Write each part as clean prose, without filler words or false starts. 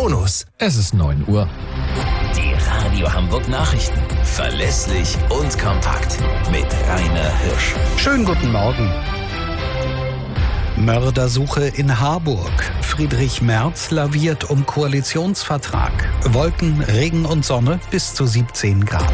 Bonus. Es ist 9 Uhr. Die Radio Hamburg Nachrichten. Verlässlich und kompakt. Mit Rainer Hirsch. Schönen guten Morgen. Mördersuche in Harburg. Friedrich Merz laviert um Koalitionsvertrag. Wolken, Regen und Sonne bis zu 17 Grad.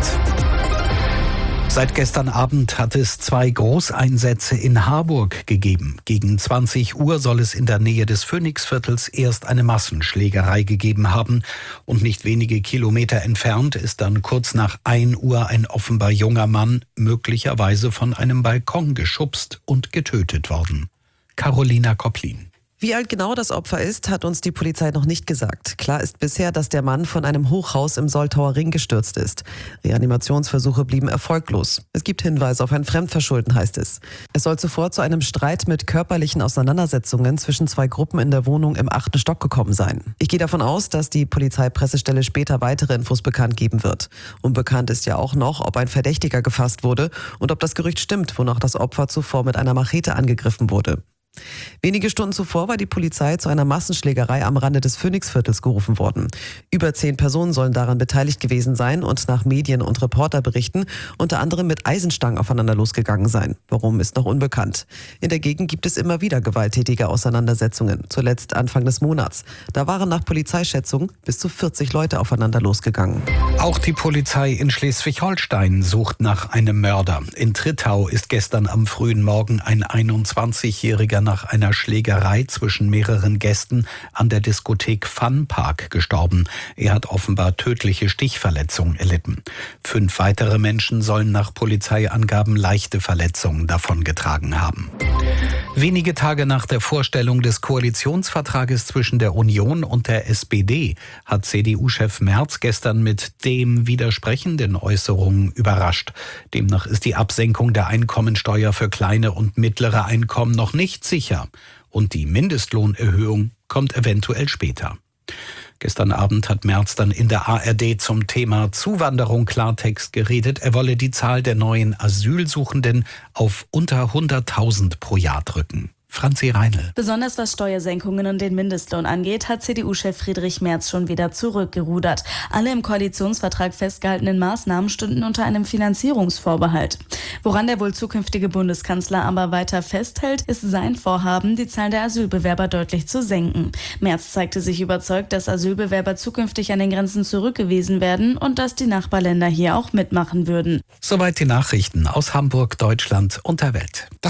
Seit gestern Abend hat es 2 Großeinsätze in Harburg gegeben. Gegen 20 Uhr soll es in der Nähe des Phoenixviertels erst eine Massenschlägerei gegeben haben. Und nicht wenige Kilometer entfernt ist dann kurz nach 1 Uhr ein offenbar junger Mann möglicherweise von einem Balkon geschubst und getötet worden. Carolina Kopplin. Wie alt genau das Opfer ist, hat uns die Polizei noch nicht gesagt. Klar ist bisher, dass der Mann von einem Hochhaus im Soltauer Ring gestürzt ist. Reanimationsversuche blieben erfolglos. Es gibt Hinweise auf ein Fremdverschulden, heißt es. Es soll zuvor zu einem Streit mit körperlichen Auseinandersetzungen zwischen 2 Gruppen in der Wohnung im 8. Stock gekommen sein. Ich gehe davon aus, dass die Polizeipressestelle später weitere Infos bekannt geben wird. Unbekannt ist ja auch noch, ob ein Verdächtiger gefasst wurde und ob das Gerücht stimmt, wonach das Opfer zuvor mit einer Machete angegriffen wurde. Wenige Stunden zuvor war die Polizei zu einer Massenschlägerei am Rande des Phoenixviertels gerufen worden. Über 10 Personen sollen daran beteiligt gewesen sein und nach Medien- und Reporterberichten unter anderem mit Eisenstangen aufeinander losgegangen sein. Warum, ist noch unbekannt. In der Gegend gibt es immer wieder gewalttätige Auseinandersetzungen, zuletzt Anfang des Monats. Da waren nach Polizeischätzung bis zu 40 Leute aufeinander losgegangen. Auch die Polizei in Schleswig-Holstein sucht nach einem Mörder. In Trittau ist gestern am frühen Morgen ein 21-Jähriger nach einer Schlägerei zwischen mehreren Gästen an der Diskothek Fun Park gestorben. Er hat offenbar tödliche Stichverletzungen erlitten. 5 weitere Menschen sollen nach Polizeiangaben leichte Verletzungen davongetragen haben. Wenige Tage nach der Vorstellung des Koalitionsvertrages zwischen der Union und der SPD hat CDU-Chef Merz gestern mit dem widersprechenden Äußerungen überrascht. Demnach ist die Absenkung der Einkommensteuer für kleine und mittlere Einkommen noch nicht sicher und die Mindestlohnerhöhung kommt eventuell später. Gestern Abend hat Merz dann in der ARD zum Thema Zuwanderung Klartext geredet. Er wolle die Zahl der neuen Asylsuchenden auf unter 100.000 pro Jahr drücken. Franzi Reinl. Besonders was Steuersenkungen und den Mindestlohn angeht, hat CDU-Chef Friedrich Merz schon wieder zurückgerudert. Alle im Koalitionsvertrag festgehaltenen Maßnahmen stünden unter einem Finanzierungsvorbehalt. Woran der wohl zukünftige Bundeskanzler aber weiter festhält, ist sein Vorhaben, die Zahl der Asylbewerber deutlich zu senken. Merz zeigte sich überzeugt, dass Asylbewerber zukünftig an den Grenzen zurückgewiesen werden und dass die Nachbarländer hier auch mitmachen würden. Soweit die Nachrichten aus Hamburg, Deutschland und der Welt.